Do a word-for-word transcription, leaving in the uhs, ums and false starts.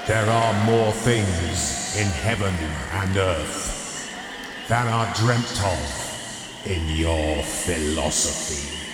There are more things in heaven and earth than are dreamt of in your philosophy.